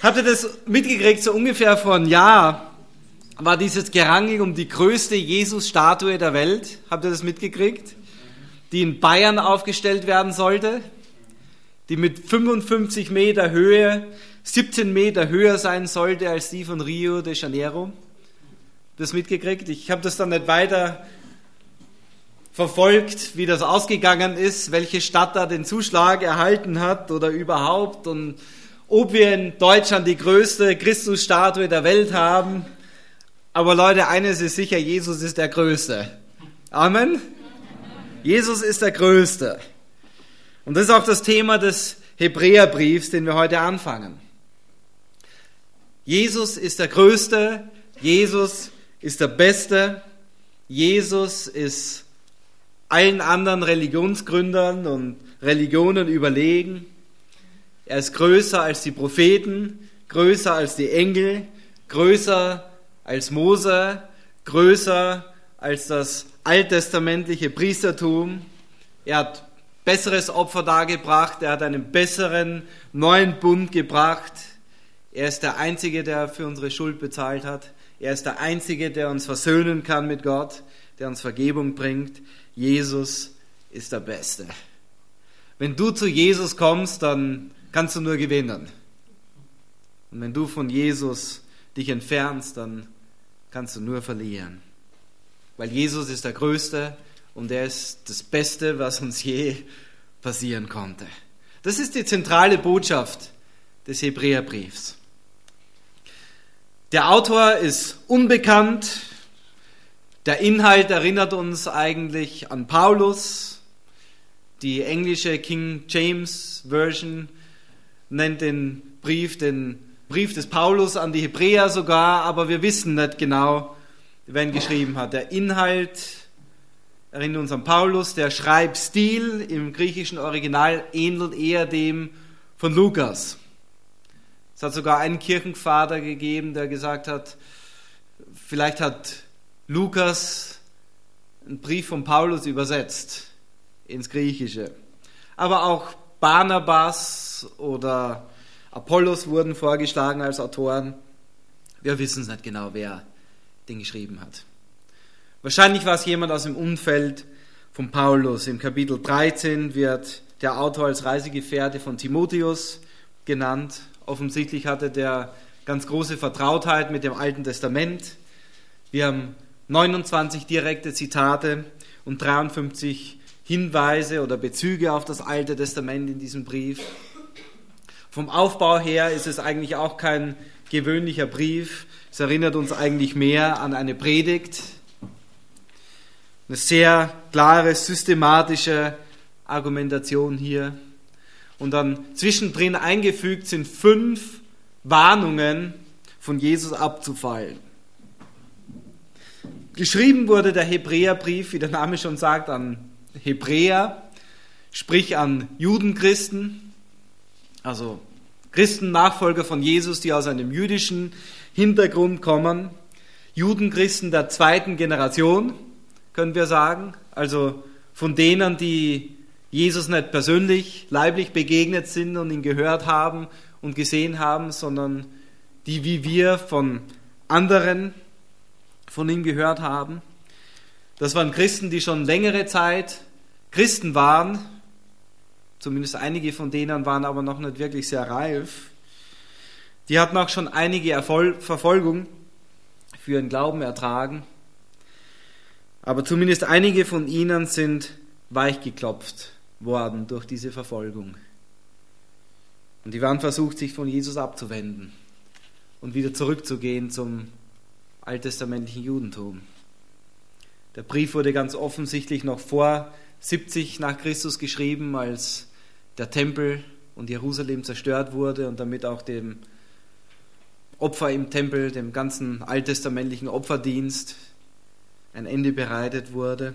Habt ihr das mitgekriegt? So ungefähr vor einem Jahr war dieses Gerangel um die größte Jesus-Statue der Welt. Habt ihr das mitgekriegt? Die in Bayern aufgestellt werden sollte, die mit 55 Meter Höhe 17 Meter höher sein sollte als die von Rio de Janeiro. Das mitgekriegt? Ich habe das dann nicht weiter verfolgt, wie das ausgegangen ist, welche Stadt da den Zuschlag erhalten hat oder überhaupt und ob wir in Deutschland die größte Christusstatue der Welt haben. Aber Leute, eines ist sicher, Jesus ist der Größte. Amen? Jesus ist der Größte. Und das ist auch das Thema des Hebräerbriefs, den wir heute anfangen. Jesus ist der Größte, Jesus ist der Beste, Jesus ist allen anderen Religionsgründern und Religionen überlegen. Er ist größer als die Propheten, größer als die Engel, größer als Mose, größer als das alttestamentliche Priestertum. Er hat besseres Opfer dargebracht, er hat einen besseren neuen Bund gebracht. Er ist der Einzige, der für unsere Schuld bezahlt hat. Er ist der Einzige, der uns versöhnen kann mit Gott, der uns Vergebung bringt. Jesus ist der Beste. Wenn du zu Jesus kommst, dann kannst du nur gewinnen. Und wenn du von Jesus dich entfernst, dann kannst du nur verlieren. Weil Jesus ist der Größte und er ist das Beste, was uns je passieren konnte. Das ist die zentrale Botschaft des Hebräerbriefs. Der Autor ist unbekannt. Der Inhalt erinnert uns eigentlich an Paulus. Die englische King James Version nennt den Brief des Paulus an die Hebräer sogar, aber wir wissen nicht genau, wer ihn geschrieben hat. Der Inhalt erinnert uns an Paulus, der Schreibstil im griechischen Original ähnelt eher dem von Lukas. Es hat sogar einen Kirchenvater gegeben, der gesagt hat, vielleicht hat Lukas einen Brief von Paulus übersetzt ins Griechische. Aber auch Barnabas oder Apollos wurden vorgeschlagen als Autoren. Wir wissen es nicht genau, wer den geschrieben hat. Wahrscheinlich war es jemand aus dem Umfeld von Paulus. Im Kapitel 13 wird der Autor als Reisegefährte von Timotheus genannt. Offensichtlich hatte der ganz große Vertrautheit mit dem Alten Testament. Wir haben 29 direkte Zitate und 53 Hinweise oder Bezüge auf das Alte Testament in diesem Brief. Vom Aufbau her ist es eigentlich auch kein gewöhnlicher Brief. Es erinnert uns eigentlich mehr an eine Predigt. Eine sehr klare, systematische Argumentation hier. Und dann zwischendrin eingefügt sind 5 Warnungen, von Jesus abzufallen. Geschrieben wurde der Hebräerbrief, wie der Name schon sagt, an Hebräer, sprich an Judenchristen, also Christen, Nachfolger von Jesus, die aus einem jüdischen Hintergrund kommen. Judenchristen der 2. Generation, können wir sagen, also von denen, die Jesus nicht persönlich, leiblich begegnet sind und ihn gehört haben und gesehen haben, sondern die wie wir von anderen von ihm gehört haben. Das waren Christen, die schon längere Zeit Christen waren, zumindest einige von denen waren aber noch nicht wirklich sehr reif. Die hatten auch schon einige Verfolgung für ihren Glauben ertragen, aber zumindest einige von ihnen sind weichgeklopft worden durch diese Verfolgung. Und die waren versucht, sich von Jesus abzuwenden und wieder zurückzugehen zum alttestamentlichen Judentum. Der Brief wurde ganz offensichtlich noch vor 70 nach Christus geschrieben, als der Tempel und Jerusalem zerstört wurde und damit auch dem Opfer im Tempel, dem ganzen alttestamentlichen Opferdienst ein Ende bereitet wurde.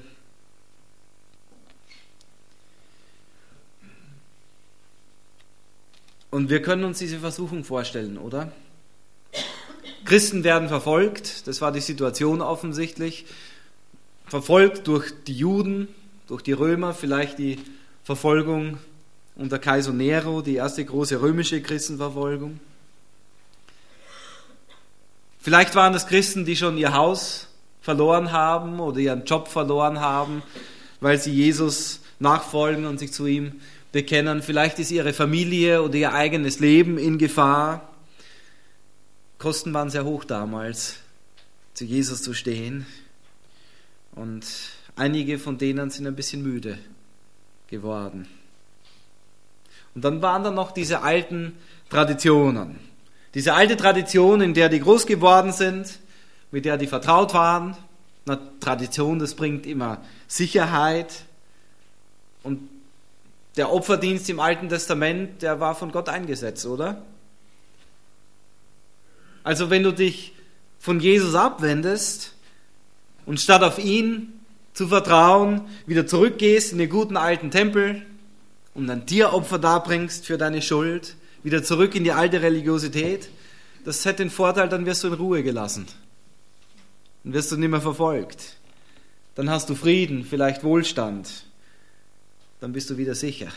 Und wir können uns diese Versuchung vorstellen, oder? Christen werden verfolgt, das war die Situation offensichtlich, verfolgt durch die Juden, durch die Römer, vielleicht die Verfolgung unter Kaiser Nero, die erste große römische Christenverfolgung. Vielleicht waren das Christen, die schon ihr Haus verloren haben oder ihren Job verloren haben, weil sie Jesus nachfolgen und sich zu ihm bekennen. Vielleicht ist ihre Familie oder ihr eigenes Leben in Gefahr. Kosten waren sehr hoch damals, zu Jesus zu stehen. Und einige von denen sind ein bisschen müde geworden. Und dann waren da noch diese alten Traditionen. Diese alte Tradition, in der die groß geworden sind, mit der die vertraut waren. Na, Tradition, das bringt immer Sicherheit. Und der Opferdienst im Alten Testament, der war von Gott eingesetzt, oder? Also wenn du dich von Jesus abwendest und statt auf ihn zu vertrauen, wieder zurückgehst in den guten alten Tempel und ein Tieropfer darbringst für deine Schuld, wieder zurück in die alte Religiosität, das hätte den Vorteil, dann wirst du in Ruhe gelassen. Dann wirst du nicht mehr verfolgt. Dann hast du Frieden, vielleicht Wohlstand. Dann bist du wieder sicher.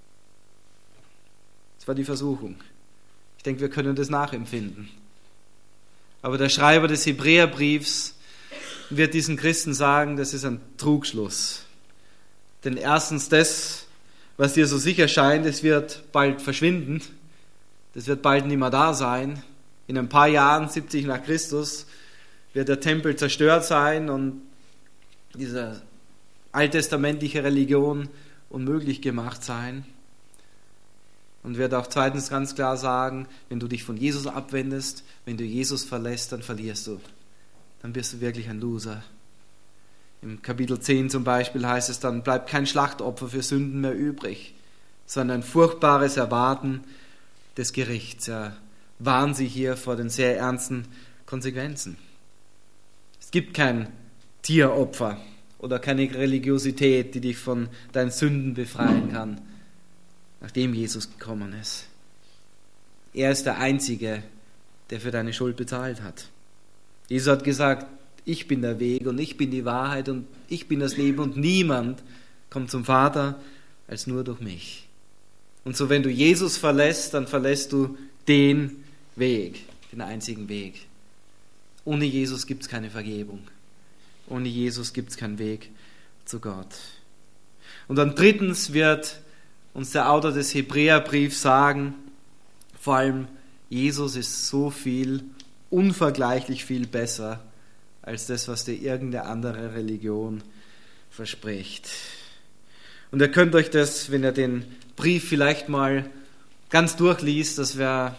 Das war die Versuchung. Ich denke, wir können das nachempfinden. Aber der Schreiber des Hebräerbriefs wird diesen Christen sagen, das ist ein Trugschluss. Denn erstens das, was dir so sicher scheint, es wird bald verschwinden. Das wird bald nicht mehr da sein. In ein paar Jahren, 70 nach Christus, wird der Tempel zerstört sein und diese alttestamentliche Religion unmöglich gemacht sein. Und wird auch zweitens ganz klar sagen, wenn du dich von Jesus abwendest, wenn du Jesus verlässt, dann verlierst du. Dann bist du wirklich ein Loser. Im Kapitel 10 zum Beispiel heißt es dann, bleibt kein Schlachtopfer für Sünden mehr übrig, sondern ein furchtbares Erwarten des Gerichts. Ja, warnen sie hier vor den sehr ernsten Konsequenzen. Es gibt kein Tieropfer oder keine Religiosität, die dich von deinen Sünden befreien kann, nachdem Jesus gekommen ist. Er ist der Einzige, der für deine Schuld bezahlt hat. Jesus hat gesagt, ich bin der Weg und ich bin die Wahrheit und ich bin das Leben und niemand kommt zum Vater als nur durch mich. Und so, wenn du Jesus verlässt, dann verlässt du den Weg, den einzigen Weg. Ohne Jesus gibt es keine Vergebung. Ohne Jesus gibt es keinen Weg zu Gott. Und dann drittens wird uns der Autor des Hebräerbriefs sagen, vor allem Jesus ist so viel, unvergleichlich viel besser als das, was dir irgendeine andere Religion verspricht. Und ihr könnt euch das, wenn ihr den Brief vielleicht mal ganz durchliest, das wäre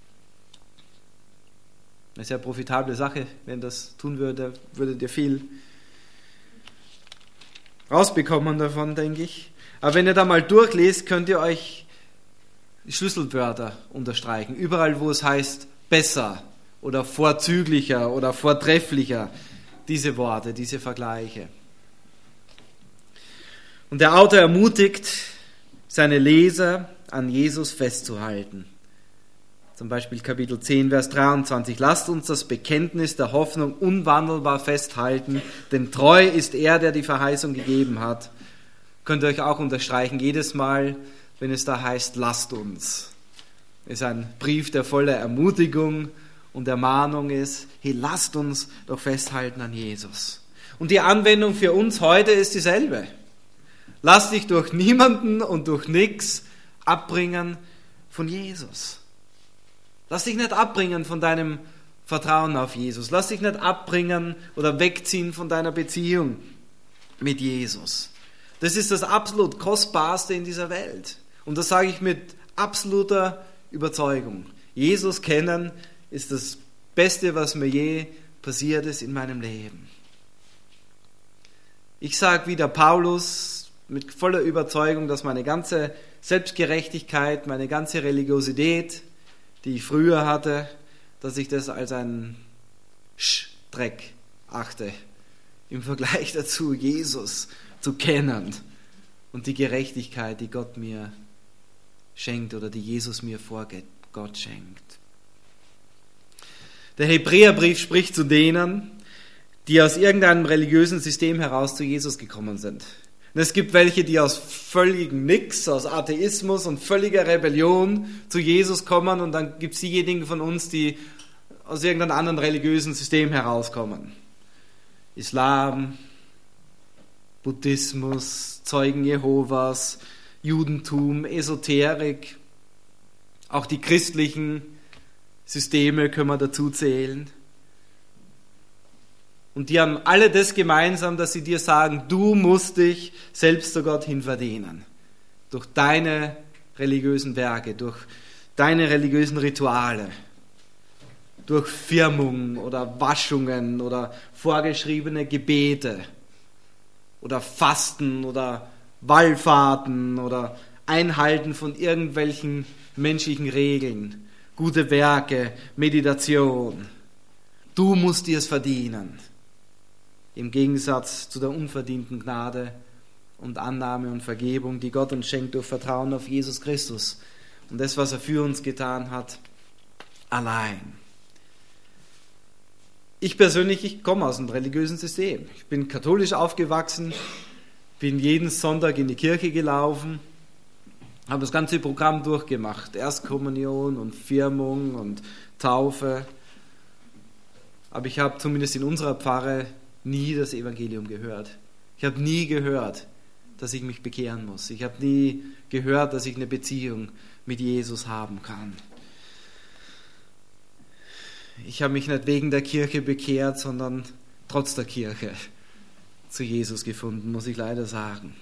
eine sehr profitable Sache, wenn das tun würde, würdet ihr viel rausbekommen davon, denke ich. Aber wenn ihr da mal durchlest, könnt ihr euch die Schlüsselwörter unterstreichen. Überall, wo es heißt besser oder vorzüglicher oder vortrefflicher, diese Worte, diese Vergleiche. Und der Autor ermutigt seine Leser, an Jesus festzuhalten. Zum Beispiel Kapitel 10, Vers 23. Lasst uns das Bekenntnis der Hoffnung unwandelbar festhalten, denn treu ist er, der die Verheißung gegeben hat. Könnt ihr euch auch unterstreichen, jedes Mal, wenn es da heißt, lasst uns. Ist ein Brief, der voller Ermutigung und Ermahnung ist. Hey, lasst uns doch festhalten an Jesus. Und die Anwendung für uns heute ist dieselbe. Lass dich durch niemanden und durch nichts abbringen von Jesus. Lass dich nicht abbringen von deinem Vertrauen auf Jesus. Lass dich nicht abbringen oder wegziehen von deiner Beziehung mit Jesus. Das ist das absolut Kostbarste in dieser Welt. Und das sage ich mit absoluter Überzeugung. Jesus kennen ist das Beste, was mir je passiert ist in meinem Leben. Ich sage wie der Paulus mit voller Überzeugung, dass meine ganze Selbstgerechtigkeit, meine ganze Religiosität, die ich früher hatte, dass ich das als einen Dreck achte im Vergleich dazu, Jesus zu kennen und die Gerechtigkeit, die Gott mir schenkt oder die Jesus mir vor Gott schenkt. Der Hebräerbrief spricht zu denen, die aus irgendeinem religiösen System heraus zu Jesus gekommen sind. Und es gibt welche, die aus völligem Nix, aus Atheismus und völliger Rebellion zu Jesus kommen, und dann gibt es diejenigen von uns, die aus irgendeinem anderen religiösen System herauskommen. Islam, Buddhismus, Zeugen Jehovas, Judentum, Esoterik, auch die christlichen Systeme können wir dazu zählen. Und die haben alle das gemeinsam, dass sie dir sagen, du musst dich selbst zu Gott hin verdienen. Durch deine religiösen Werke, durch deine religiösen Rituale, durch Firmung oder Waschungen oder vorgeschriebene Gebete oder Fasten oder Wallfahrten oder Einhalten von irgendwelchen menschlichen Regeln, gute Werke, Meditation. Du musst dir es verdienen. Im Gegensatz zu der unverdienten Gnade und Annahme und Vergebung, die Gott uns schenkt durch Vertrauen auf Jesus Christus und das, was er für uns getan hat, allein. Ich persönlich, ich komme aus einem religiösen System. Ich bin katholisch aufgewachsen, bin jeden Sonntag in die Kirche gelaufen, habe das ganze Programm durchgemacht. Erstkommunion und Firmung und Taufe. Aber ich habe zumindest in unserer Pfarre nie das Evangelium gehört. Ich habe nie gehört, dass ich mich bekehren muss. Ich habe nie gehört, dass ich eine Beziehung mit Jesus haben kann. Ich habe mich nicht wegen der Kirche bekehrt, sondern trotz der Kirche zu Jesus gefunden, muss ich leider sagen.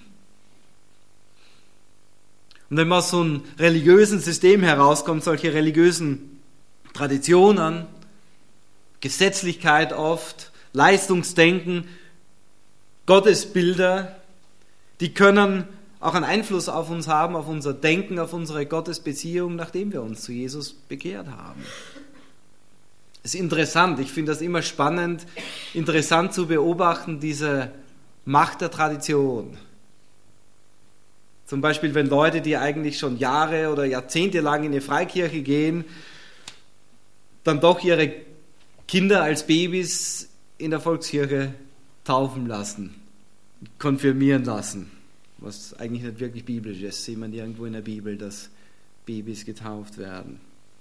Und wenn man aus so einem religiösen System herauskommt, solche religiösen Traditionen, Gesetzlichkeit oft, Leistungsdenken, Gottesbilder, die können auch einen Einfluss auf uns haben, auf unser Denken, auf unsere Gottesbeziehung, nachdem wir uns zu Jesus bekehrt haben. Es ist interessant, ich finde das immer spannend, interessant zu beobachten, diese Macht der Tradition. Zum Beispiel, wenn Leute, die eigentlich schon Jahre oder Jahrzehnte lang in eine Freikirche gehen, dann doch ihre Kinder als Babys in der Volkskirche taufen lassen, konfirmieren lassen, was eigentlich nicht wirklich biblisch ist. Sieht man irgendwo in der Bibel, dass Babys getauft werden.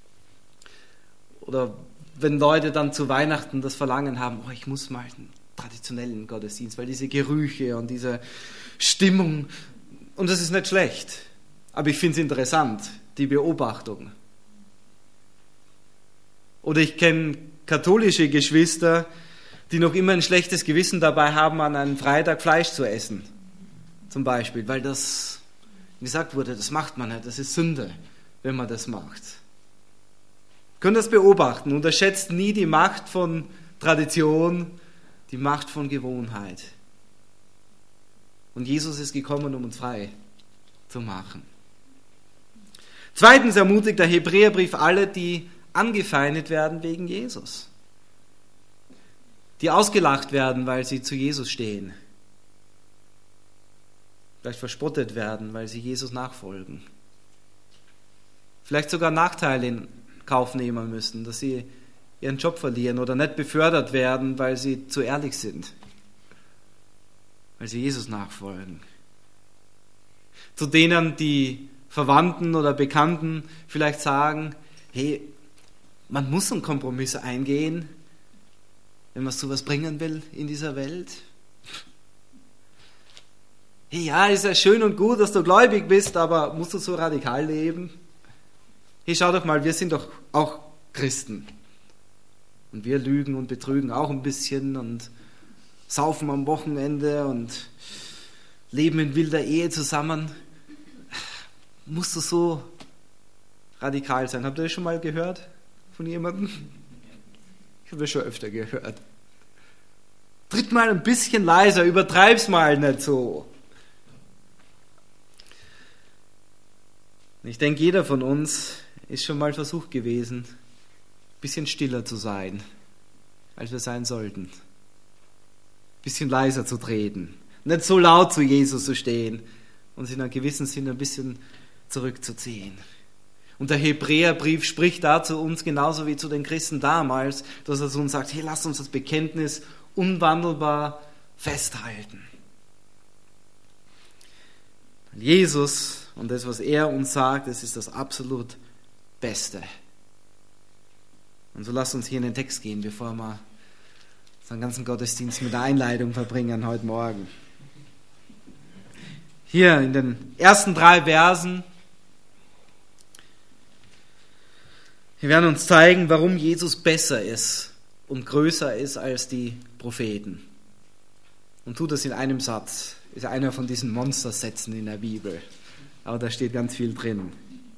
Oder wenn Leute dann zu Weihnachten das Verlangen haben, ich muss mal einen traditionellen Gottesdienst, weil diese Gerüche und diese Stimmung, und das ist nicht schlecht, aber ich finde es interessant, die Beobachtung. Oder ich kenne katholische Geschwister, die noch immer ein schlechtes Gewissen dabei haben, an einem Freitag Fleisch zu essen. Zum Beispiel, weil das, wie gesagt wurde, das macht man nicht, das ist Sünde, wenn man das macht. Ihr könnt das beobachten, unterschätzt nie die Macht von Tradition, die Macht von Gewohnheit. Und Jesus ist gekommen, um uns frei zu machen. Zweitens ermutigt der Hebräerbrief alle, die angefeindet werden wegen Jesus. Die ausgelacht werden, weil sie zu Jesus stehen. Vielleicht verspottet werden, weil sie Jesus nachfolgen. Vielleicht sogar Nachteile in Kauf nehmen müssen, dass sie ihren Job verlieren oder nicht befördert werden, weil sie zu ehrlich sind. Weil sie Jesus nachfolgen. Zu denen die Verwandten oder Bekannten vielleicht sagen, hey, man muss einen Kompromiss eingehen, wenn man sowas bringen will in dieser Welt. Hey, ja, ist ja schön und gut, dass du gläubig bist, aber musst du so radikal leben? Hey, schau doch mal, wir sind doch auch Christen. Und wir lügen und betrügen auch ein bisschen und saufen am Wochenende und leben in wilder Ehe zusammen. Musst du so radikal sein? Habt ihr das schon mal gehört von jemandem? Ich habe das schon öfter gehört. Tritt mal ein bisschen leiser, übertreib's mal nicht so. Ich denke, jeder von uns ist schon mal versucht gewesen, ein bisschen stiller zu sein, als wir sein sollten. Ein bisschen leiser zu treten. Nicht so laut zu Jesus zu stehen und sich in einem gewissen Sinne ein bisschen zurückzuziehen. Und der Hebräerbrief spricht da zu uns genauso wie zu den Christen damals, dass er zu uns sagt, hey, lasst uns das Bekenntnis unwandelbar festhalten. Jesus und das, was er uns sagt, das ist das absolut Beste. Und so lasst uns hier in den Text gehen, bevor wir unseren ganzen Gottesdienst mit der Einleitung verbringen heute Morgen. Hier in den ersten 3 Versen, wir werden uns zeigen, warum Jesus besser ist und größer ist als die Propheten. Und tut das in einem Satz. Ist einer von diesen Monstersätzen in der Bibel. Aber da steht ganz viel drin.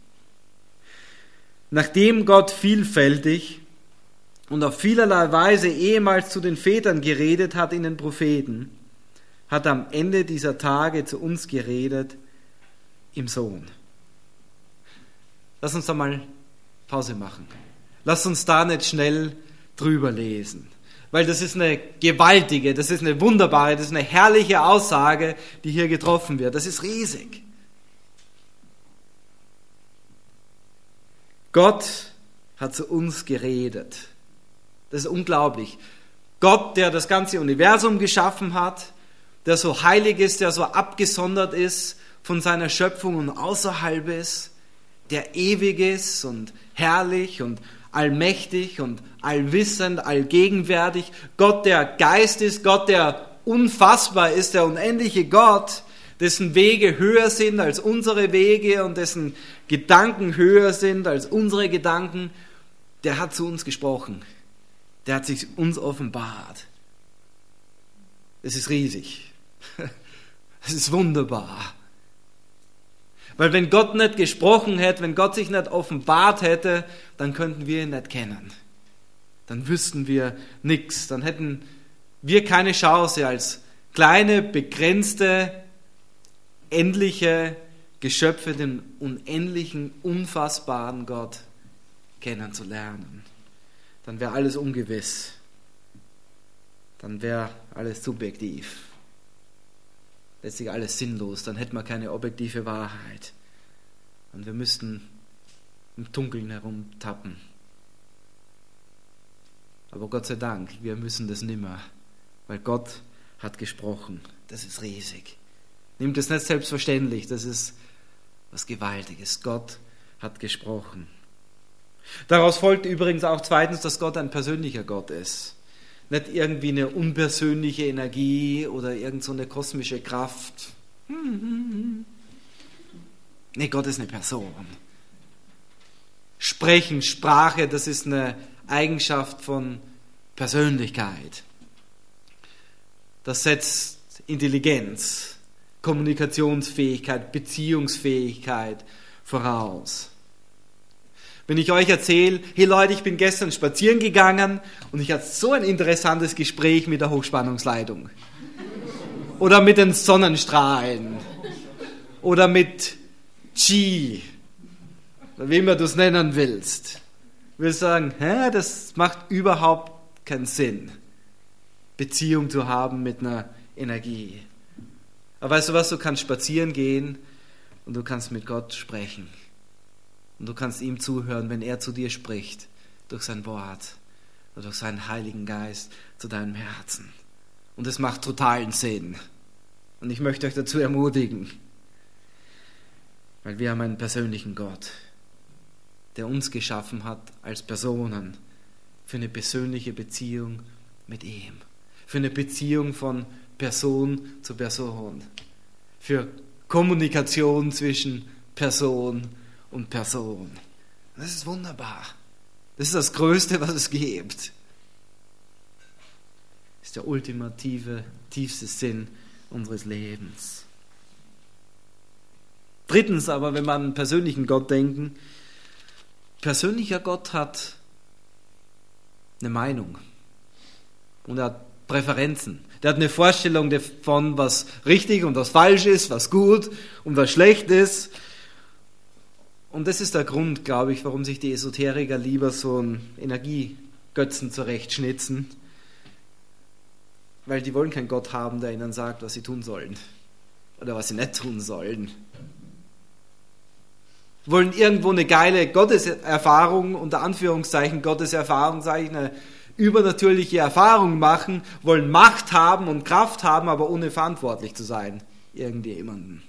Nachdem Gott vielfältig und auf vielerlei Weise ehemals zu den Vätern geredet hat in den Propheten, hat er am Ende dieser Tage zu uns geredet im Sohn. Lass uns da mal Pause machen. Lass uns da nicht schnell drüber lesen. Weil das ist eine gewaltige, das ist eine wunderbare, das ist eine herrliche Aussage, die hier getroffen wird. Das ist riesig. Gott hat zu uns geredet. Das ist unglaublich. Gott, der das ganze Universum geschaffen hat, der so heilig ist, der so abgesondert ist von seiner Schöpfung und außerhalb ist, der ewig ist und herrlich und allmächtig und allwissend, allgegenwärtig. Gott, der Geist ist, Gott, der unfassbar ist, der unendliche Gott, dessen Wege höher sind als unsere Wege und dessen Gedanken höher sind als unsere Gedanken, der hat zu uns gesprochen. Der hat sich uns offenbart. Es ist riesig. Es ist wunderbar. Weil wenn Gott nicht gesprochen hätte, wenn Gott sich nicht offenbart hätte, dann könnten wir ihn nicht kennen. Dann wüssten wir nichts. Dann hätten wir keine Chance, als kleine, begrenzte, endliche Geschöpfe den unendlichen, unfassbaren Gott kennenzulernen. Dann wäre alles ungewiss. Dann wäre alles subjektiv. Letztlich alles sinnlos. Dann hätten wir keine objektive Wahrheit. Und wir müssten im Dunkeln herumtappen. Aber Gott sei Dank, wir müssen das nimmer. Weil Gott hat gesprochen. Das ist riesig. Nimmt es nicht selbstverständlich. Das ist was Gewaltiges. Gott hat gesprochen. Daraus folgt übrigens auch zweitens, dass Gott ein persönlicher Gott ist. Nicht irgendwie eine unpersönliche Energie oder irgend so eine kosmische Kraft. Nee, Gott ist eine Person. Sprechen, Sprache, das ist eine Eigenschaft von Persönlichkeit. Das setzt Intelligenz, Kommunikationsfähigkeit, Beziehungsfähigkeit voraus. Wenn ich euch erzähle, hey Leute, ich bin gestern spazieren gegangen und ich hatte so ein interessantes Gespräch mit der Hochspannungsleitung. Oder mit den Sonnenstrahlen. Oder mit Qi. Oder wie immer du es nennen willst. Ich will sagen, das macht überhaupt keinen Sinn, Beziehung zu haben mit einer Energie. Aber weißt du was, du kannst spazieren gehen und du kannst mit Gott sprechen. Und du kannst ihm zuhören, wenn er zu dir spricht, durch sein Wort oder durch seinen Heiligen Geist zu deinem Herzen. Und es macht totalen Sinn. Und ich möchte euch dazu ermutigen, weil wir haben einen persönlichen Gott, der uns geschaffen hat als Personen für eine persönliche Beziehung mit ihm. Für eine Beziehung von Person zu Person. Für Kommunikation zwischen Person und Person. Das ist wunderbar. Das ist das Größte, was es gibt. Das ist der ultimative, tiefste Sinn unseres Lebens. Drittens aber, wenn wir an einen persönlichen Gott denken, persönlicher Gott hat eine Meinung und er hat Präferenzen. Der hat eine Vorstellung davon, was richtig und was falsch ist, was gut und was schlecht ist. Und das ist der Grund, glaube ich, warum sich die Esoteriker lieber so einen Energiegötzen zurechtschnitzen. Weil die wollen keinen Gott haben, der ihnen sagt, was sie tun sollen. Oder was sie nicht tun sollen. Wollen irgendwo eine geile Gotteserfahrung, unter Anführungszeichen Gotteserfahrung, sage ich, eine übernatürliche Erfahrung machen, wollen Macht haben und Kraft haben, aber ohne verantwortlich zu sein. Irgendjemanden.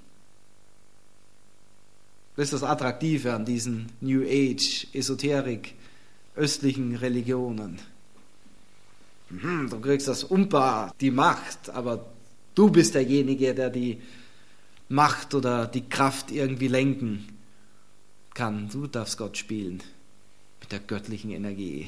Das ist das Attraktive an diesen New Age, Esoterik östlichen Religionen. Du kriegst das Umpa, die Macht, aber du bist derjenige, der die Macht oder die Kraft irgendwie lenken kann. Du darfst Gott spielen mit der göttlichen Energie.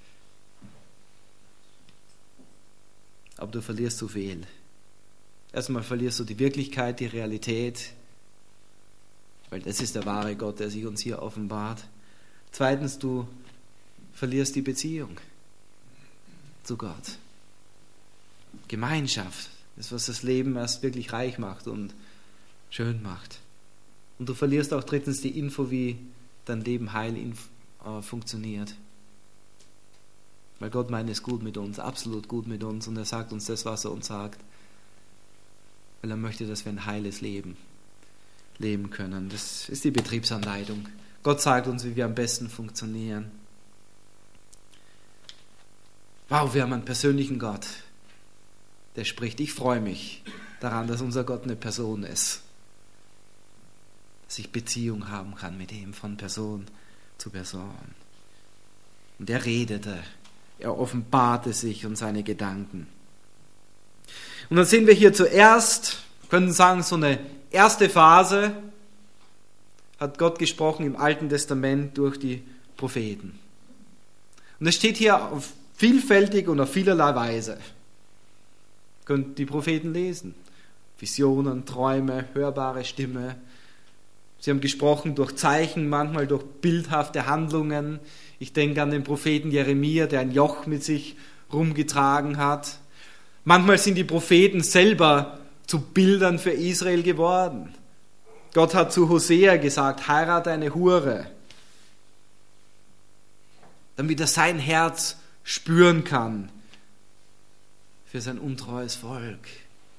Aber du verlierst so viel. Erstmal verlierst du die Wirklichkeit, die Realität, weil das ist der wahre Gott, der sich uns hier offenbart. Zweitens, du verlierst die Beziehung zu Gott. Gemeinschaft, das, was das Leben erst wirklich reich macht und schön macht. Und du verlierst auch drittens die Info, wie dein Leben heil funktioniert. Weil Gott meint es gut mit uns, absolut gut mit uns, und er sagt uns das, was er uns sagt. Weil er möchte, dass wir ein heiles Leben leben können. Das ist die Betriebsanleitung. Gott sagt uns, wie wir am besten funktionieren. Wow, wir haben einen persönlichen Gott, der spricht. Ich freue mich daran, dass unser Gott eine Person ist. Dass ich Beziehung haben kann mit ihm von Person zu Person. Und er redete, er offenbarte sich und seine Gedanken. Und dann sehen wir hier zuerst, können sagen, so eine erste Phase hat Gott gesprochen im Alten Testament durch die Propheten. Und es steht hier auf vielfältig und auf vielerlei Weise. Ihr könnt die Propheten lesen. Visionen, Träume, hörbare Stimme. Sie haben gesprochen durch Zeichen, manchmal durch bildhafte Handlungen. Ich denke an den Propheten Jeremia, der ein Joch mit sich rumgetragen hat. Manchmal sind die Propheten selber zu Bildern für Israel geworden. Gott hat zu Hosea gesagt, heirate eine Hure, damit er sein Herz spüren kann für sein untreues Volk.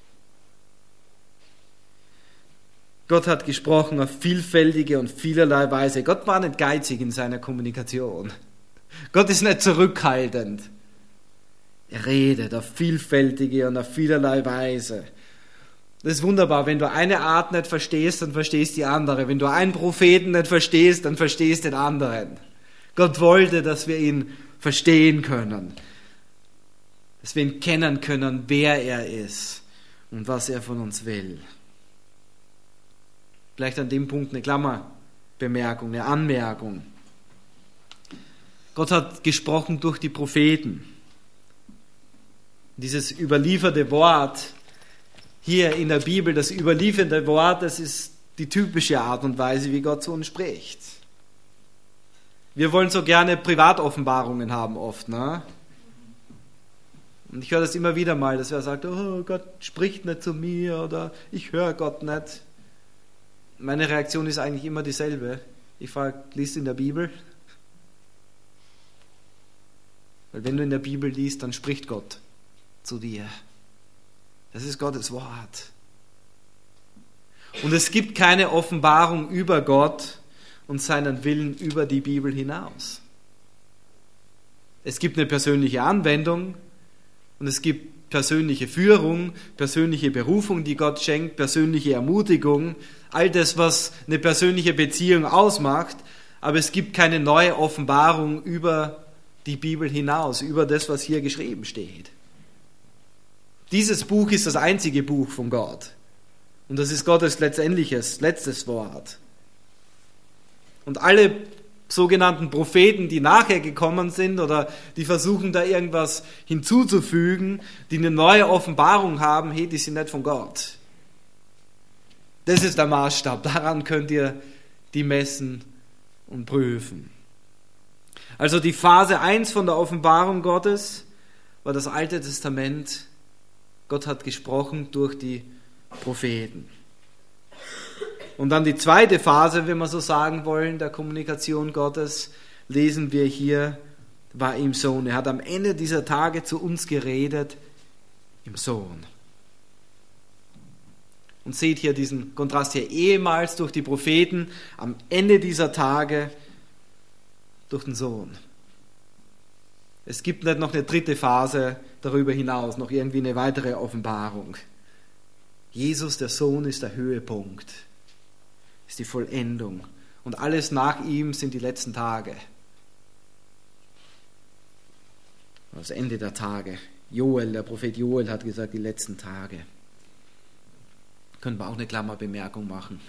Gott hat gesprochen auf vielfältige und vielerlei Weise. Gott war nicht geizig in seiner Kommunikation. Gott ist nicht zurückhaltend. Er redet auf vielfältige und auf vielerlei Weise. Das ist wunderbar. Wenn du eine Art nicht verstehst, dann verstehst die andere. Wenn du einen Propheten nicht verstehst, dann verstehst den anderen. Gott wollte, dass wir ihn verstehen können. Dass wir ihn kennen können, wer er ist und was er von uns will. Vielleicht an dem Punkt eine Klammerbemerkung, eine Anmerkung. Gott hat gesprochen durch die Propheten. Dieses überlieferte Wort hier in der Bibel, das überlieferte Wort, das ist die typische Art und Weise, wie Gott zu uns spricht. Wir wollen so gerne Privatoffenbarungen haben oft, ne? Und ich höre das immer wieder mal, dass wer sagt, oh, Gott spricht nicht zu mir oder ich höre Gott nicht. Meine Reaktion ist eigentlich immer dieselbe. Ich frage, liest du in der Bibel? Weil wenn du in der Bibel liest, dann spricht Gott zu dir. Das ist Gottes Wort. Und es gibt keine Offenbarung über Gott und seinen Willen über die Bibel hinaus. Es gibt eine persönliche Anwendung und es gibt persönliche Führung, persönliche Berufung, die Gott schenkt, persönliche Ermutigung, all das, was eine persönliche Beziehung ausmacht, aber es gibt keine neue Offenbarung über die Bibel hinaus, über das, was hier geschrieben steht. Dieses Buch ist das einzige Buch von Gott. Und das ist Gottes letztes Wort. Und alle sogenannten Propheten, die nachher gekommen sind oder die versuchen da irgendwas hinzuzufügen, die eine neue Offenbarung haben, hey, die sind nicht von Gott. Das ist der Maßstab. Daran könnt ihr die messen und prüfen. Also die Phase 1 von der Offenbarung Gottes war das Alte Testament. Gott hat gesprochen durch die Propheten. Und dann die zweite Phase, wenn wir so sagen wollen, der Kommunikation Gottes, lesen wir hier, war im Sohn. Er hat am Ende dieser Tage zu uns geredet, im Sohn. Und seht hier diesen Kontrast hier, ehemals durch die Propheten, am Ende dieser Tage durch den Sohn. Es gibt nicht noch eine dritte Phase darüber hinaus, noch irgendwie eine weitere Offenbarung. Jesus, der Sohn, ist der Höhepunkt, ist die Vollendung. Und alles nach ihm sind die letzten Tage. Das Ende der Tage. Joel, der Prophet Joel hat gesagt, die letzten Tage. Können wir auch eine Klammerbemerkung machen.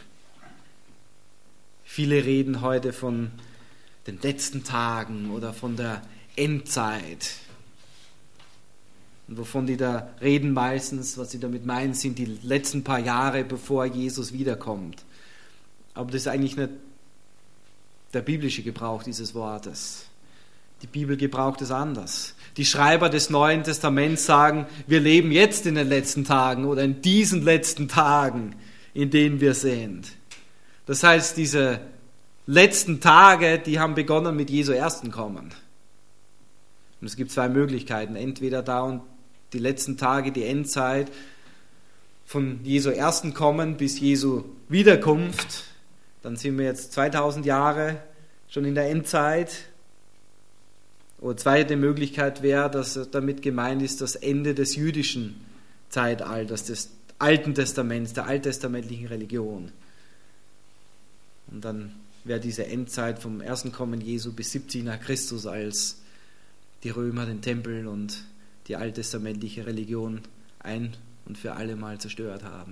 Viele reden heute von den letzten Tagen oder von der Endzeit. Und wovon die da reden meistens, was sie damit meinen, sind die letzten paar Jahre, bevor Jesus wiederkommt. Aber das ist eigentlich nicht der biblische Gebrauch dieses Wortes. Die Bibel gebraucht es anders. Die Schreiber des Neuen Testaments sagen, wir leben jetzt in den letzten Tagen oder in diesen letzten Tagen, in denen wir sind. Das heißt, diese letzten Tage, die haben begonnen mit Jesu ersten Kommen. Und es gibt zwei Möglichkeiten. Entweder da und die letzten Tage, die Endzeit, von Jesu ersten Kommen bis Jesu Wiederkunft. Dann sind wir jetzt 2000 Jahre schon in der Endzeit. Oder zweite Möglichkeit wäre, dass damit gemeint ist das Ende des jüdischen Zeitalters, des Alten Testaments, der alttestamentlichen Religion. Und dann wäre diese Endzeit vom ersten Kommen Jesu bis 70 nach Christus, als die Römer den Tempel und die alttestamentliche Religion ein und für alle Mal zerstört haben.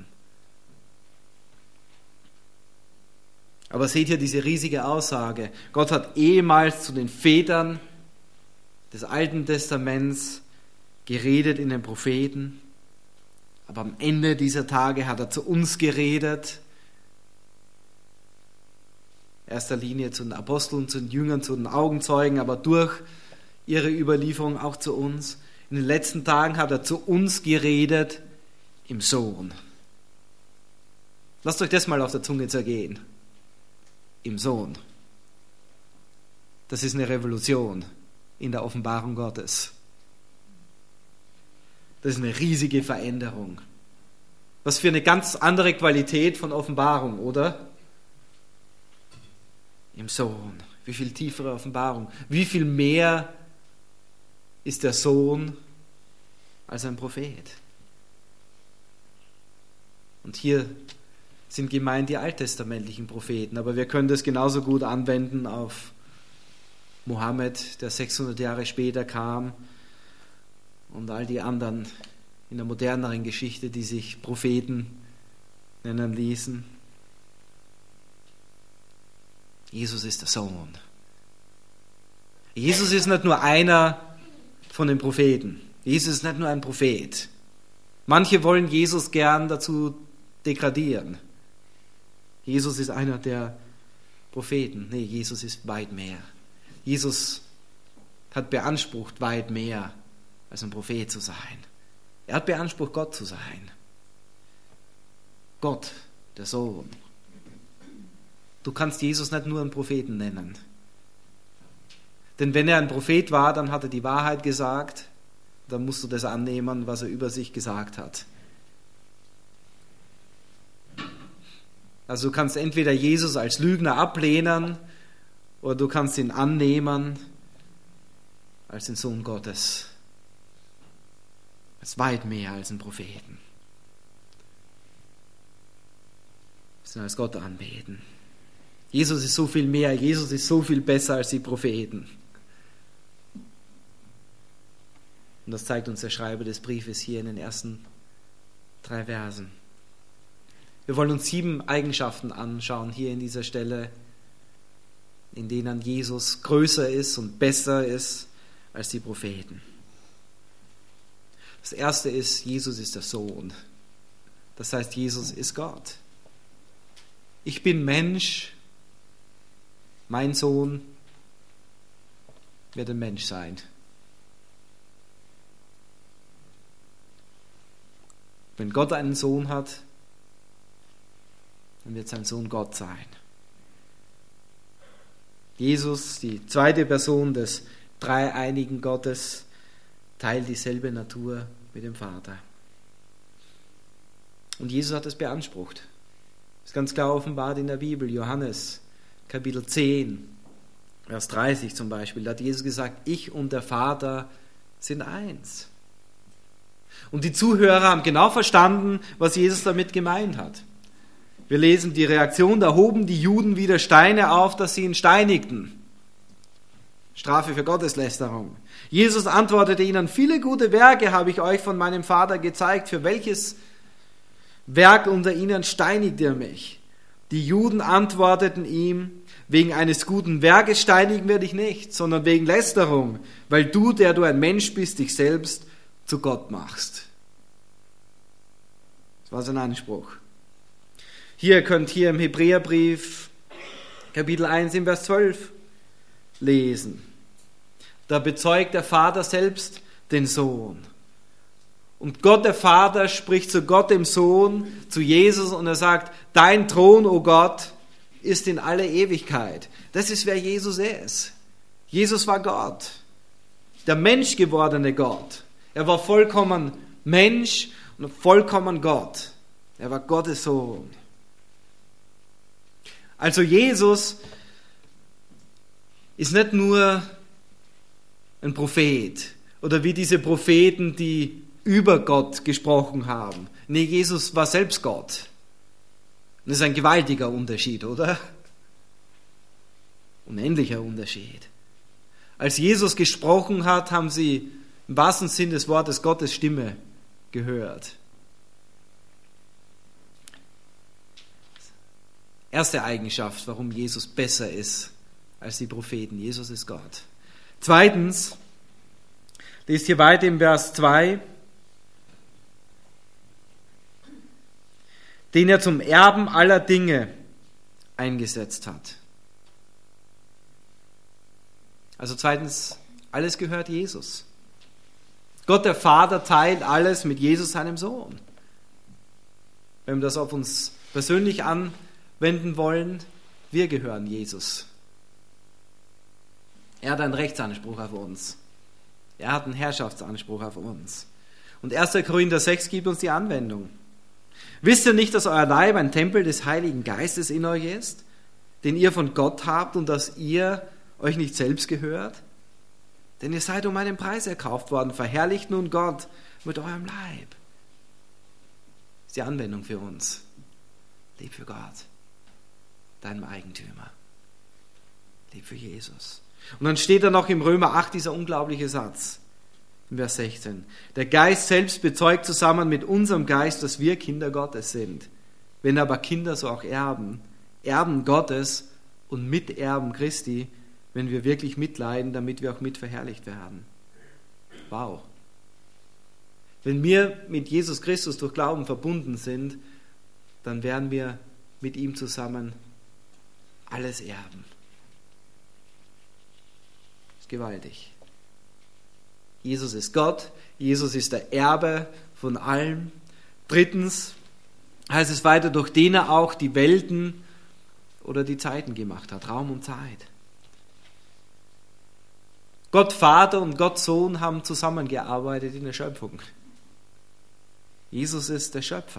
Aber seht ihr diese riesige Aussage. Gott hat ehemals zu den Vätern des Alten Testaments geredet in den Propheten, aber am Ende dieser Tage hat er zu uns geredet, in erster Linie zu den Aposteln, zu den Jüngern, zu den Augenzeugen, aber durch ihre Überlieferung auch zu uns. In den letzten Tagen hat er zu uns geredet im Sohn. Lasst euch das mal auf der Zunge zergehen. Im Sohn. Das ist eine Revolution in der Offenbarung Gottes. Das ist eine riesige Veränderung. Was für eine ganz andere Qualität von Offenbarung, oder? Im Sohn. Wie viel tiefere Offenbarung. Wie viel mehr ist der Sohn als ein Prophet. Und hier sind gemeint die alttestamentlichen Propheten, aber wir können das genauso gut anwenden auf Mohammed, der 600 Jahre später kam, und all die anderen in der moderneren Geschichte, die sich Propheten nennen ließen. Jesus ist der Sohn. Jesus ist nicht nur einer von den Propheten. Jesus ist nicht nur ein Prophet. Manche wollen Jesus gern dazu degradieren. Jesus ist einer der Propheten. Nee, Jesus ist weit mehr. Jesus hat beansprucht, weit mehr als ein Prophet zu sein. Er hat beansprucht, Gott zu sein. Gott, der Sohn. Du kannst Jesus nicht nur einen Propheten nennen. Denn wenn er ein Prophet war, dann hat er die Wahrheit gesagt, dann musst du das annehmen, was er über sich gesagt hat. Also du kannst entweder Jesus als Lügner ablehnen oder du kannst ihn annehmen als den Sohn Gottes. Als weit mehr als ein Propheten. Wir müssen als Gott anbeten. Jesus ist so viel mehr, Jesus ist so viel besser als die Propheten. Und das zeigt uns der Schreiber des Briefes hier in den ersten 3 Versen. Wir wollen uns 7 Eigenschaften anschauen hier in dieser Stelle, in denen Jesus größer ist und besser ist als die Propheten. Das erste ist, Jesus ist der Sohn. Das heißt, Jesus ist Gott. Ich bin Mensch, mein Sohn wird ein Mensch sein. Wenn Gott einen Sohn hat, dann wird sein Sohn Gott sein. Jesus, die zweite Person des dreieinigen Gottes, teilt dieselbe Natur mit dem Vater. Und Jesus hat es beansprucht. Das ist ganz klar offenbart in der Bibel. Johannes, Kapitel 10, Vers 30 zum Beispiel. Da hat Jesus gesagt, ich und der Vater sind eins. Und die Zuhörer haben genau verstanden, was Jesus damit gemeint hat. Wir lesen die Reaktion, da hoben die Juden wieder Steine auf, dass sie ihn steinigten. Strafe für Gotteslästerung. Jesus antwortete ihnen, viele gute Werke habe ich euch von meinem Vater gezeigt. Für welches Werk unter ihnen steinigt ihr mich? Die Juden antworteten ihm, wegen eines guten Werkes steinigen wir dich nicht, sondern wegen Lästerung, weil du, der du ein Mensch bist, dich selbst zu Gott machst. Das war sein Anspruch. Könnt ihr im Hebräerbrief, Kapitel 1, im Vers 12 lesen. Da bezeugt der Vater selbst den Sohn. Und Gott der Vater spricht zu Gott dem Sohn, zu Jesus, und er sagt, dein Thron, o Gott, ist in alle Ewigkeit. Das ist, wer Jesus ist. Jesus war Gott, der menschgewordene Gott. Er war vollkommen Mensch und vollkommen Gott. Er war Gottes Sohn. Also Jesus ist nicht nur ein Prophet oder wie diese Propheten, die über Gott gesprochen haben. Nee, Jesus war selbst Gott. Das ist ein gewaltiger Unterschied, oder? Unendlicher Unterschied. Als Jesus gesprochen hat, haben sie im wahrsten Sinn des Wortes Gottes Stimme gehört. Erste Eigenschaft, warum Jesus besser ist als die Propheten. Jesus ist Gott. Zweitens, lest hier weiter im Vers 2, den er zum Erben aller Dinge eingesetzt hat. Also zweitens, alles gehört Jesus. Gott der Vater teilt alles mit Jesus, seinem Sohn. Wenn wir das auf uns persönlich anwenden wollen, wir gehören Jesus. Er hat einen Rechtsanspruch auf uns. Er hat einen Herrschaftsanspruch auf uns. Und 1. Korinther 6 gibt uns die Anwendung. Wisst ihr nicht, dass euer Leib ein Tempel des Heiligen Geistes in euch ist, den ihr von Gott habt und dass ihr euch nicht selbst gehört? Denn ihr seid um einen Preis erkauft worden. Verherrlicht nun Gott mit eurem Leib. Das ist die Anwendung für uns. Leb für Gott, deinem Eigentümer. Leb für Jesus. Und dann steht da noch im Römer 8 dieser unglaubliche Satz. In Vers 16. Der Geist selbst bezeugt zusammen mit unserem Geist, dass wir Kinder Gottes sind. Wenn aber Kinder, so auch Erben. Erben Gottes und Miterben Christi, wenn wir wirklich mitleiden, damit wir auch mitverherrlicht werden. Wow. Wenn wir mit Jesus Christus durch Glauben verbunden sind, dann werden wir mit ihm zusammen alles erben. Das ist gewaltig. Jesus ist Gott, Jesus ist der Erbe von allem. Drittens heißt es weiter, durch den er auch die Welten oder die Zeiten gemacht hat, Raum und Zeit. Gott Vater und Gott Sohn haben zusammengearbeitet in der Schöpfung. Jesus ist der Schöpfer.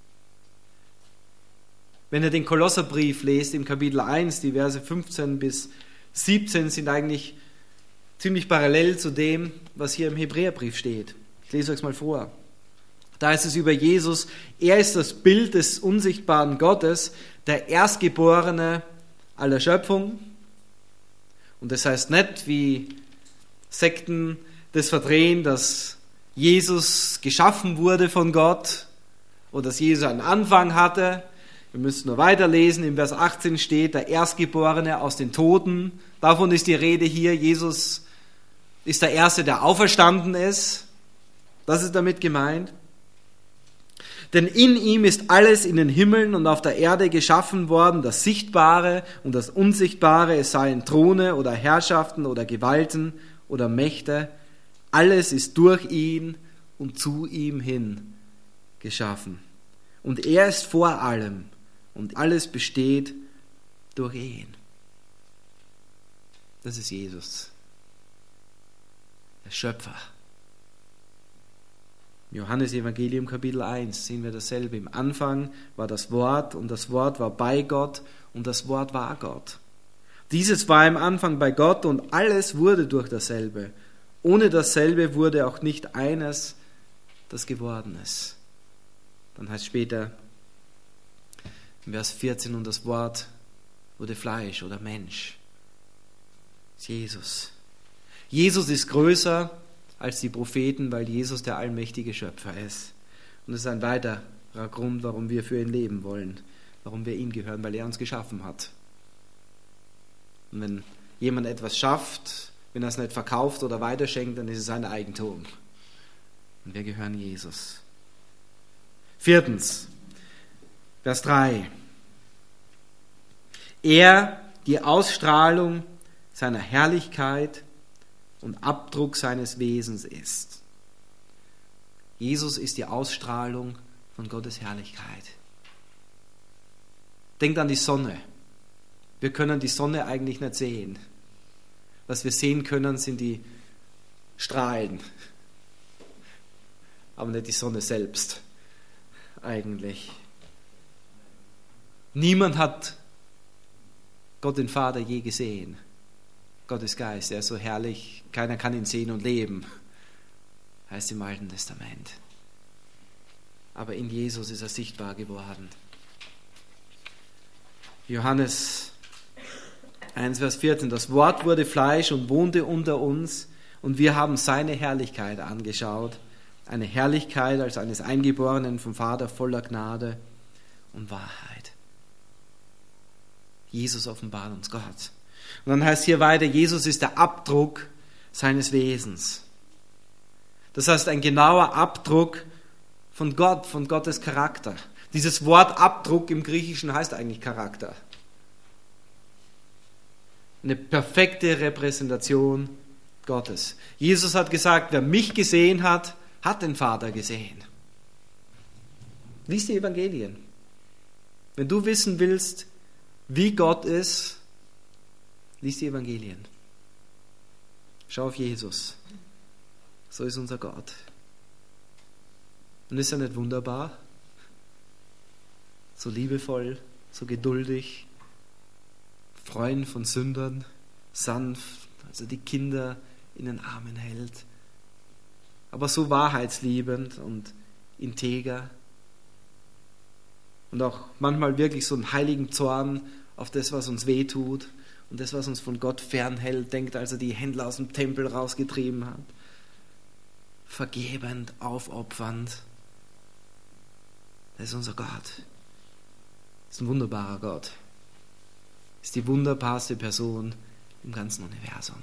Wenn ihr den Kolosserbrief lest, im Kapitel 1, die Verse 15 bis 17 sind eigentlich ziemlich parallel zu dem, was hier im Hebräerbrief steht. Ich lese euch mal vor. Da ist es über Jesus, er ist das Bild des unsichtbaren Gottes, der Erstgeborene aller Schöpfung. Und das heißt nicht, wie Sekten das verdrehen, dass Jesus geschaffen wurde von Gott oder dass Jesus einen Anfang hatte. Wir müssen nur weiterlesen, im Vers 18 steht, der Erstgeborene aus den Toten. Davon ist die Rede hier. Jesus ist der Erste, der auferstanden ist. Das ist damit gemeint. Denn in ihm ist alles in den Himmeln und auf der Erde geschaffen worden, das Sichtbare und das Unsichtbare, es seien Throne oder Herrschaften oder Gewalten oder Mächte. Alles ist durch ihn und zu ihm hin geschaffen. Und er ist vor allem und alles besteht durch ihn. Das ist Jesus, der Schöpfer. Im Johannesevangelium Kapitel 1 sehen wir dasselbe. Im Anfang war das Wort und das Wort war bei Gott und das Wort war Gott. Dieses war im Anfang bei Gott und alles wurde durch dasselbe. Ohne dasselbe wurde auch nicht eines, das geworden ist. Dann heißt später im Vers 14, und das Wort wurde Fleisch oder Mensch. Das ist Jesus. Jesus ist größer als die Propheten, weil Jesus der allmächtige Schöpfer ist. Und das ist ein weiterer Grund, warum wir für ihn leben wollen, warum wir ihm gehören, weil er uns geschaffen hat. Und wenn jemand etwas schafft, wenn er es nicht verkauft oder weiterschenkt, dann ist es sein Eigentum. Und wir gehören Jesus. 4. Vers 3. Er, die Ausstrahlung seiner Herrlichkeit und Abdruck seines Wesens ist. Jesus ist die Ausstrahlung von Gottes Herrlichkeit. Denkt an die Sonne. Wir können die Sonne eigentlich nicht sehen. Was wir sehen können, sind die Strahlen. Aber nicht die Sonne selbst. Eigentlich. Niemand hat Gott den Vater je gesehen. Gottes Geist, er ist so herrlich, keiner kann ihn sehen und leben. Heißt im Alten Testament. Aber in Jesus ist er sichtbar geworden. Johannes 1, Vers 14. Das Wort wurde Fleisch und wohnte unter uns und wir haben seine Herrlichkeit angeschaut. Eine Herrlichkeit als eines Eingeborenen vom Vater voller Gnade und Wahrheit. Jesus offenbart uns Gott. Und dann heißt hier weiter, Jesus ist der Abdruck seines Wesens. Das heißt, ein genauer Abdruck von Gott, von Gottes Charakter. Dieses Wort Abdruck im Griechischen heißt eigentlich Charakter. Eine perfekte Repräsentation Gottes. Jesus hat gesagt, wer mich gesehen hat, hat den Vater gesehen. Lies die Evangelien. Wenn du wissen willst, wie Gott ist, lies die Evangelien. Schau auf Jesus. So ist unser Gott. Und ist er nicht wunderbar? So liebevoll, so geduldig, Freund von Sündern, sanft, also die Kinder in den Armen hält. Aber so wahrheitsliebend und integer. Und auch manchmal wirklich so einen heiligen Zorn auf das, was uns wehtut und das, was uns von Gott fernhält. Denkt, als er die Händler aus dem Tempel rausgetrieben hat. Vergebend, aufopfernd. Das ist unser Gott. Das ist ein wunderbarer Gott. Das ist die wunderbarste Person im ganzen Universum.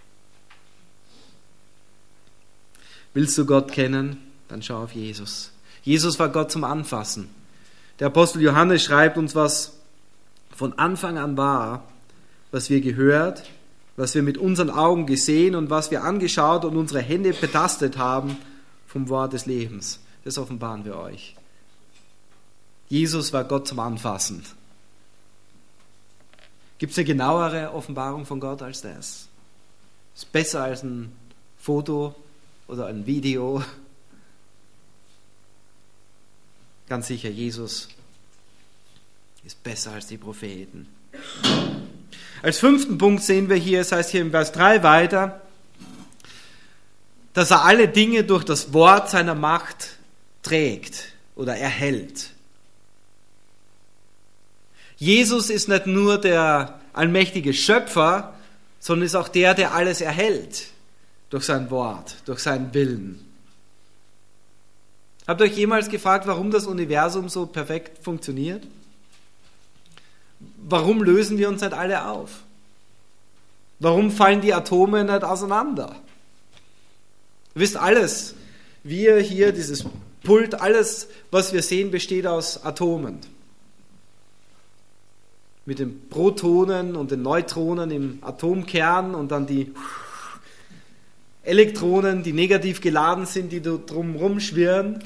Willst du Gott kennen? Dann schau auf Jesus. Jesus war Gott zum Anfassen. Der Apostel Johannes schreibt uns, was von Anfang an war, was wir gehört, was wir mit unseren Augen gesehen und was wir angeschaut und unsere Hände betastet haben vom Wort des Lebens. Das offenbaren wir euch. Jesus war Gott zum Anfassen. Gibt es eine genauere Offenbarung von Gott als das? Ist besser als ein Foto oder ein Video. Ganz sicher, Jesus ist besser als die Propheten. Als 5. Punkt sehen wir hier, es heißt hier im Vers 3 weiter, dass er alle Dinge durch das Wort seiner Macht trägt oder erhält. Jesus ist nicht nur der allmächtige Schöpfer, sondern ist auch der, der alles erhält durch sein Wort, durch seinen Willen. Habt ihr euch jemals gefragt, warum das Universum so perfekt funktioniert? Warum lösen wir uns nicht alle auf? Warum fallen die Atome nicht auseinander? Ihr wisst alles, wir hier, dieses Pult, alles, was wir sehen, besteht aus Atomen. Mit den Protonen und den Neutronen im Atomkern und dann die Elektronen, die negativ geladen sind, die drumherum schwirren.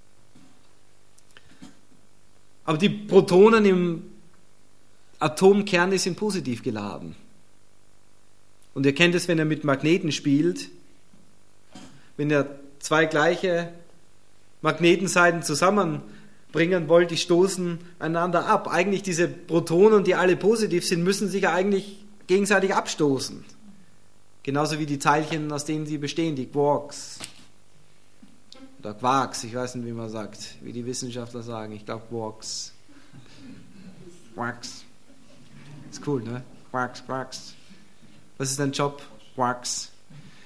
Aber die Protonen im Atomkern, die sind positiv geladen. Und ihr kennt es, wenn ihr mit Magneten spielt. Wenn ihr zwei gleiche Magnetenseiten zusammenbringen wollt, die stoßen einander ab. Eigentlich diese Protonen, die alle positiv sind, müssen sich ja eigentlich gegenseitig abstoßen. Genauso wie die Teilchen, aus denen sie bestehen, die Quarks. Oder Quarks, ich weiß nicht, wie man sagt, wie die Wissenschaftler sagen. Ich glaube Quarks. Quarks. Ist cool, ne? Quarks, Quarks. Was ist dein Job? Quarks.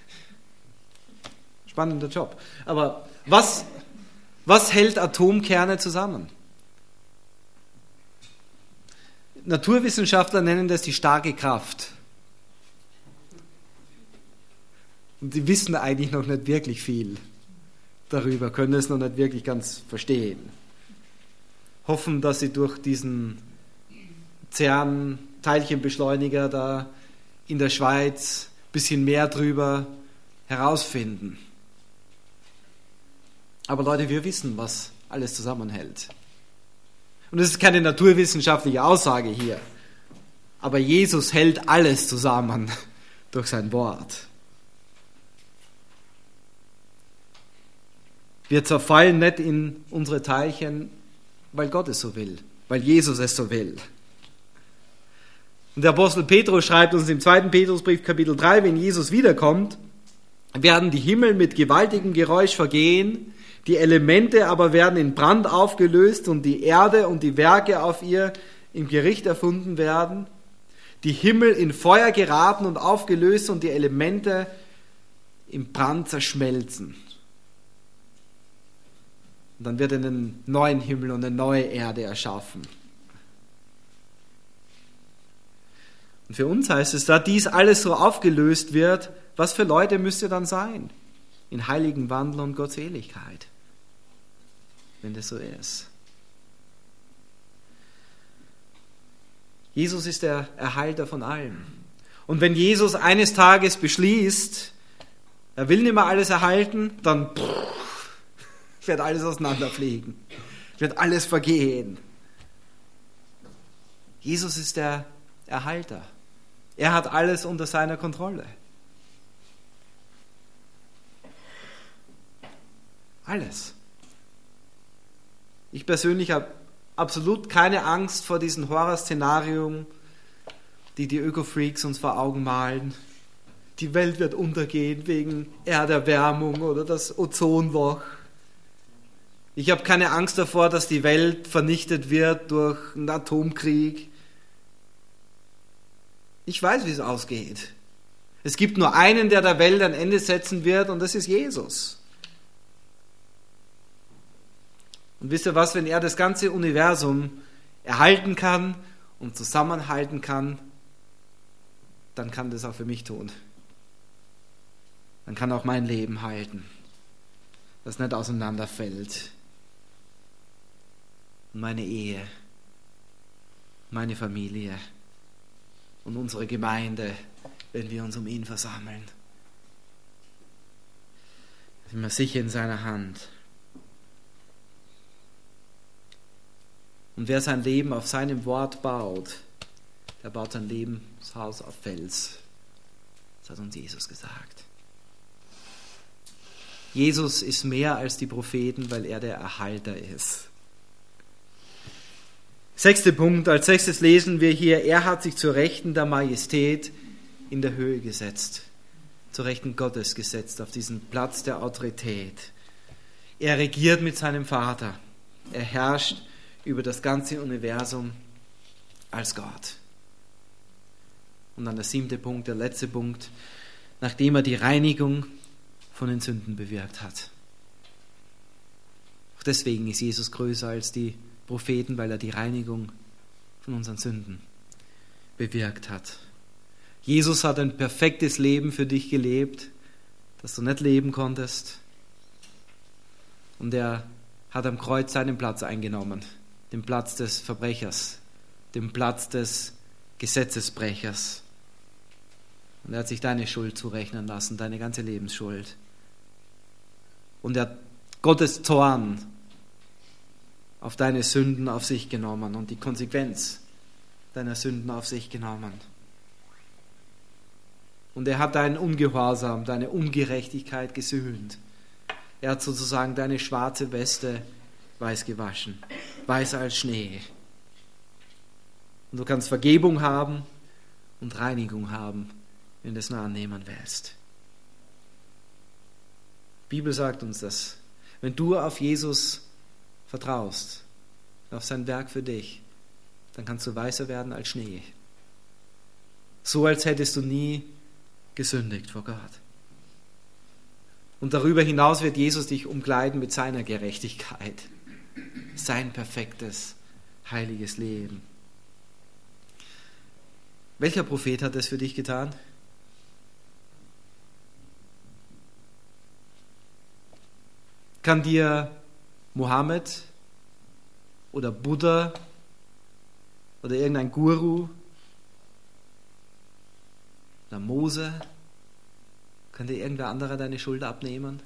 Spannender Job. Aber was hält Atomkerne zusammen? Naturwissenschaftler nennen das die starke Kraft. Und die wissen eigentlich noch nicht wirklich viel darüber, können es noch nicht wirklich ganz verstehen. Hoffen, dass sie durch diesen CERN-Teilchenbeschleuniger da in der Schweiz ein bisschen mehr drüber herausfinden. Aber Leute, wir wissen, was alles zusammenhält. Und es ist keine naturwissenschaftliche Aussage hier. Aber Jesus hält alles zusammen durch sein Wort. Wir zerfallen nicht in unsere Teilchen, weil Gott es so will, weil Jesus es so will. Und der Apostel Petrus schreibt uns im 2. Petrusbrief Kapitel 3, wenn Jesus wiederkommt, werden die Himmel mit gewaltigem Geräusch vergehen, die Elemente aber werden in Brand aufgelöst und die Erde und die Werke auf ihr im Gericht erfunden werden. Die Himmel in Feuer geraten und aufgelöst und die Elemente im Brand zerschmelzen. Und dann wird einen neuen Himmel und eine neue Erde erschaffen. Und für uns heißt es, da dies alles so aufgelöst wird, was für Leute müsst ihr dann sein? In heiligen Wandel und Gottseligkeit. Wenn das so ist. Jesus ist der Erhalter von allem. Und wenn Jesus eines Tages beschließt, er will nicht mehr alles erhalten, dann wird alles auseinanderfliegen. Wird alles vergehen. Jesus ist der Erhalter. Er hat alles unter seiner Kontrolle. Alles. Ich persönlich habe absolut keine Angst vor diesen Horrorszenarien, die die Öko-Freaks uns vor Augen malen. Die Welt wird untergehen wegen Erderwärmung oder das Ozonloch. Ich habe keine Angst davor, dass die Welt vernichtet wird durch einen Atomkrieg. Ich weiß, wie es ausgeht. Es gibt nur einen, der der Welt ein Ende setzen wird, und das ist Jesus. Und wisst ihr was, wenn er das ganze Universum erhalten kann und zusammenhalten kann, dann kann das auch für mich tun. Dann kann auch mein Leben halten, das nicht auseinanderfällt. Und meine Ehe, meine Familie und unsere Gemeinde, wenn wir uns um ihn versammeln. Sind wir sicher in seiner Hand. Und wer sein Leben auf seinem Wort baut, der baut sein Lebenshaus auf Fels. Das hat uns Jesus gesagt. Jesus ist mehr als die Propheten, weil er der Erhalter ist. 6. Punkt, als 6. lesen wir hier, er hat sich zur Rechten der Majestät in der Höhe gesetzt, zur Rechten Gottes gesetzt, auf diesen Platz der Autorität. Er regiert mit seinem Vater, er herrscht über das ganze Universum als Gott. Und dann der 7. Punkt, der letzte Punkt, nachdem er die Reinigung von den Sünden bewirkt hat. Auch deswegen ist Jesus größer als die Propheten, weil er die Reinigung von unseren Sünden bewirkt hat. Jesus hat ein perfektes Leben für dich gelebt, das du nicht leben konntest. Und er hat am Kreuz seinen Platz eingenommen, den Platz des Verbrechers, den Platz des Gesetzesbrechers. Und er hat sich deine Schuld zurechnen lassen, deine ganze Lebensschuld. Und er hat Gottes Zorn auf deine Sünden auf sich genommen und die Konsequenz deiner Sünden auf sich genommen. Und er hat deinen Ungehorsam, deine Ungerechtigkeit gesühnt. Er hat sozusagen deine schwarze Weste weiß gewaschen, weißer als Schnee. Und du kannst Vergebung haben und Reinigung haben, wenn du es nur annehmen willst. Die Bibel sagt uns das. Wenn du auf Jesus vertraust, auf sein Werk für dich, dann kannst du weißer werden als Schnee. So als hättest du nie gesündigt vor Gott. Und darüber hinaus wird Jesus dich umkleiden mit seiner Gerechtigkeit. Sein perfektes, heiliges Leben. Welcher Prophet hat das für dich getan? Kann dir Mohammed oder Buddha oder irgendein Guru oder Mose, kann dir irgendwer anderer deine Schuld abnehmen?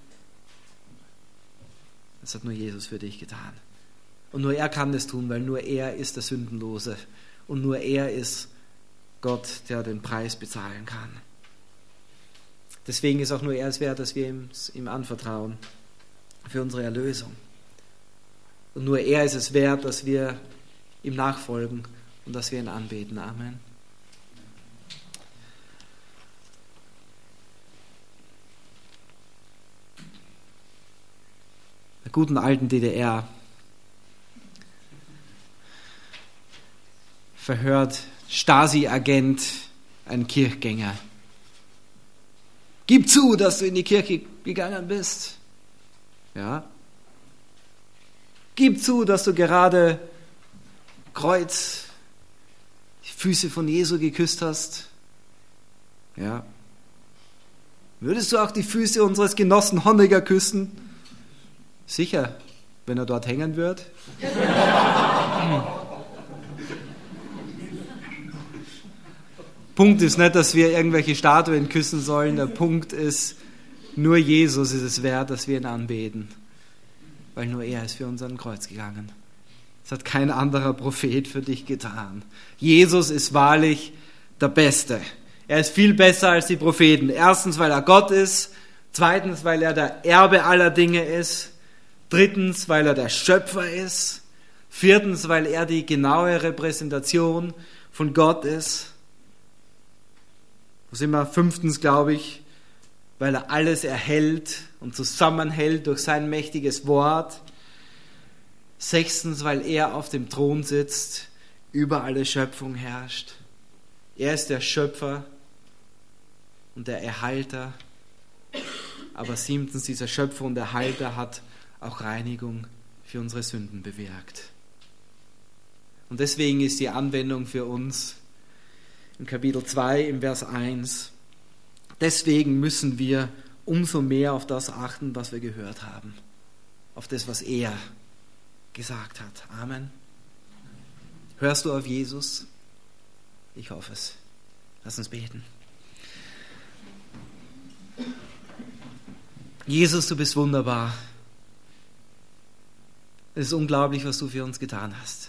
Das hat nur Jesus für dich getan. Und nur er kann das tun, weil nur er ist der Sündenlose. Und nur er ist Gott, der den Preis bezahlen kann. Deswegen ist auch nur er es wert, dass wir ihm anvertrauen für unsere Erlösung. Und nur er ist es wert, dass wir ihm nachfolgen und dass wir ihn anbeten. Amen. In der guten alten DDR verhört Stasi-Agent einen Kirchgänger. Gib zu, dass du in die Kirche gegangen bist. Ja. Gib zu, dass du gerade Kreuz, die Füße von Jesu geküsst hast. Ja. Würdest du auch die Füße unseres Genossen Honecker küssen? Sicher, wenn er dort hängen wird. Punkt ist nicht, dass wir irgendwelche Statuen küssen sollen. Der Punkt ist, nur Jesus ist es wert, dass wir ihn anbeten. Weil nur er ist für uns an den Kreuz gegangen. Das hat kein anderer Prophet für dich getan. Jesus ist wahrlich der Beste. Er ist viel besser als die Propheten. Erstens, weil er Gott ist. Zweitens, weil er der Erbe aller Dinge ist. Drittens, weil er der Schöpfer ist. Viertens, weil er die genaue Repräsentation von Gott ist. Wo sind wir? Fünftens, glaube ich, weil er alles erhält und zusammenhält durch sein mächtiges Wort. Sechstens, weil er auf dem Thron sitzt, über alle Schöpfung herrscht. Er ist der Schöpfer und der Erhalter. Aber siebtens, dieser Schöpfer und Erhalter hat auch Reinigung für unsere Sünden bewirkt. Und deswegen ist die Anwendung für uns im Kapitel 2, im Vers 1, deswegen müssen wir umso mehr auf das achten, was wir gehört haben. Auf das, was er gesagt hat. Amen. Hörst du auf Jesus? Ich hoffe es. Lass uns beten. Jesus, du bist wunderbar. Es ist unglaublich, was du für uns getan hast.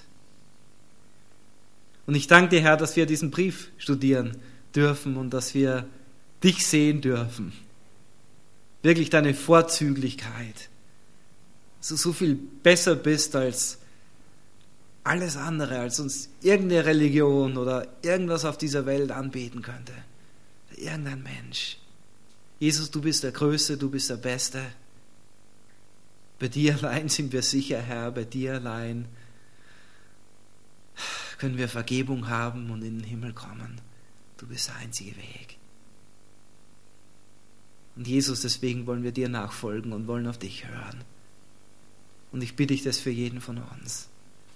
Und ich danke dir, Herr, dass wir diesen Brief studieren dürfen und dass wir dich sehen dürfen. Wirklich deine Vorzüglichkeit. Dass du so viel besser bist als alles andere, als uns irgendeine Religion oder irgendwas auf dieser Welt anbeten könnte. Irgendein Mensch. Jesus, du bist der Größte, du bist der Beste. Bei dir allein sind wir sicher, Herr, bei dir allein können wir Vergebung haben und in den Himmel kommen. Du bist der einzige Weg. Und Jesus, deswegen wollen wir dir nachfolgen und wollen auf dich hören. Und ich bitte dich das für jeden von uns.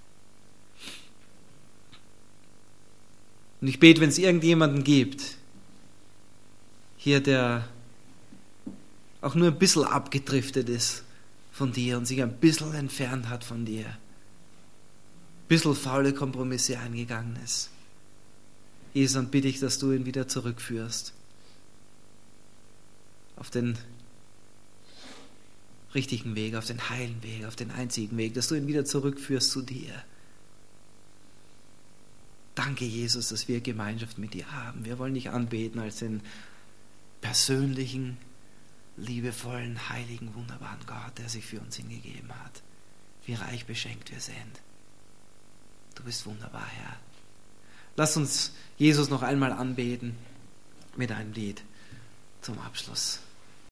Und ich bete, wenn es irgendjemanden gibt, hier, der auch nur ein bisschen abgedriftet ist von dir und sich ein bisschen entfernt hat von dir, ein bisschen faule Kompromisse eingegangen ist. Jesus, dann bitte ich, dass du ihn wieder zurückführst auf den richtigen Weg, auf den heilen Weg, auf den einzigen Weg, dass du ihn wieder zurückführst zu dir. Danke, Jesus, dass wir Gemeinschaft mit dir haben. Wir wollen dich anbeten als den persönlichen, liebevollen, heiligen, wunderbaren Gott, der sich für uns hingegeben hat. Wie reich beschenkt wir sind. Du bist wunderbar, Herr. Lass uns Jesus noch einmal anbeten mit einem Lied zum Abschluss.